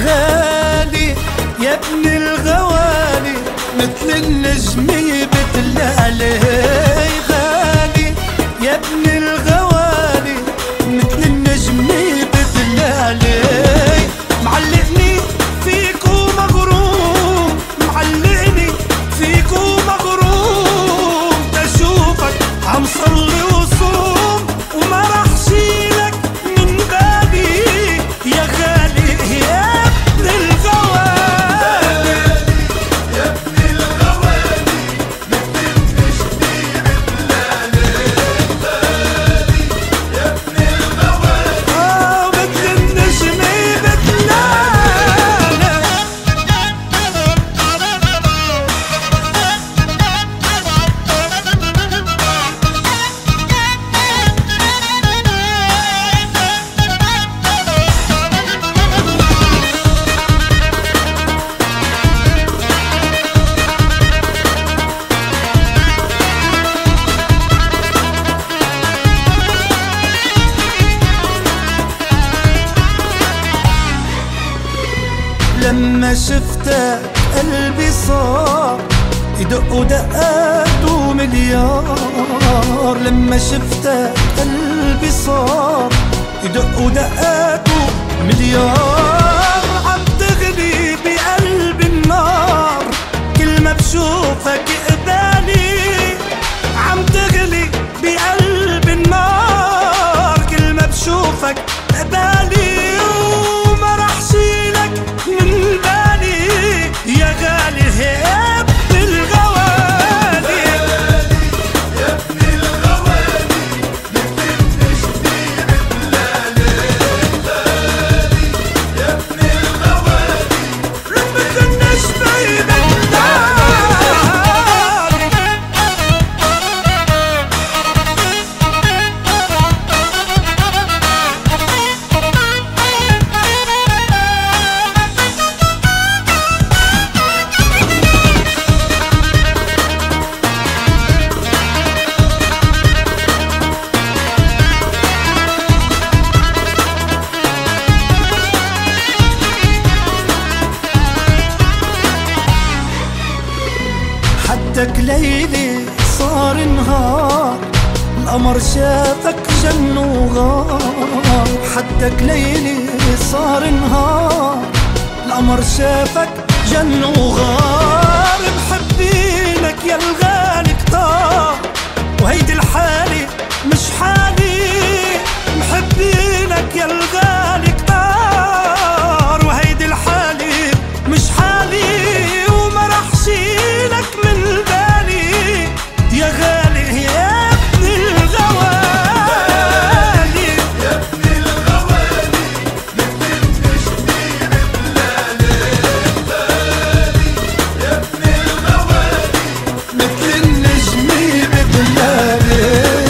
غالي يا ابن الغوالي، مثل النجم بتلي عليه. غالي يا ابن الغوالي، مثل النجم بتلي عليه. معلقني فيك ومغروم، معلقني فيك ومغروم، تشوفك عم صلي وصوم وما راح شيلك من بالي يا غالي يا ابن الغوالي. يا ابن الغوالي مثل النجم بتلالي. غالي يا ابن الغوالي مثل النجم بتلالي. لما شفتك قلبي صار يدق دقاته مليار. لما شفتك قلبي صار يدق دقاته مليار. عم تغلي بقلب النار كل ما بشوفك قبالي. عم تغلي بقلب النار كل ما بشوفك قبالي. وما رح شيلك من بالي يا غالي يا ابن الغوالي. يا ابن الغوالي مثل النجم بتلالي. غالي يا ابن الغوالي مثل النجم بتلالي. حدك ليلي صار نهار، القمر شافك جن وغار. حدك ليلي صار نهار، القمر شافك جن وغار. محبينك يا الغالي كتار، وهيدي الحالي مش حالي. محبينك يا الغالي كتار، وهيدي الحالي مش حالي. وما رح شيلك من بالي يا غالي يا ابن الغوالي. يا ابن الغوالي مثل النجم بتلالي. غالي يا ابن الغوالي مثل النجم بتلالي.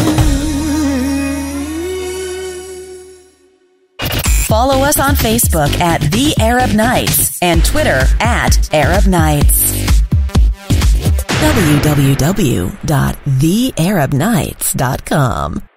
Follow us on Facebook at The Arab Nights and Twitter at Arab Nights. www.thearabnights.com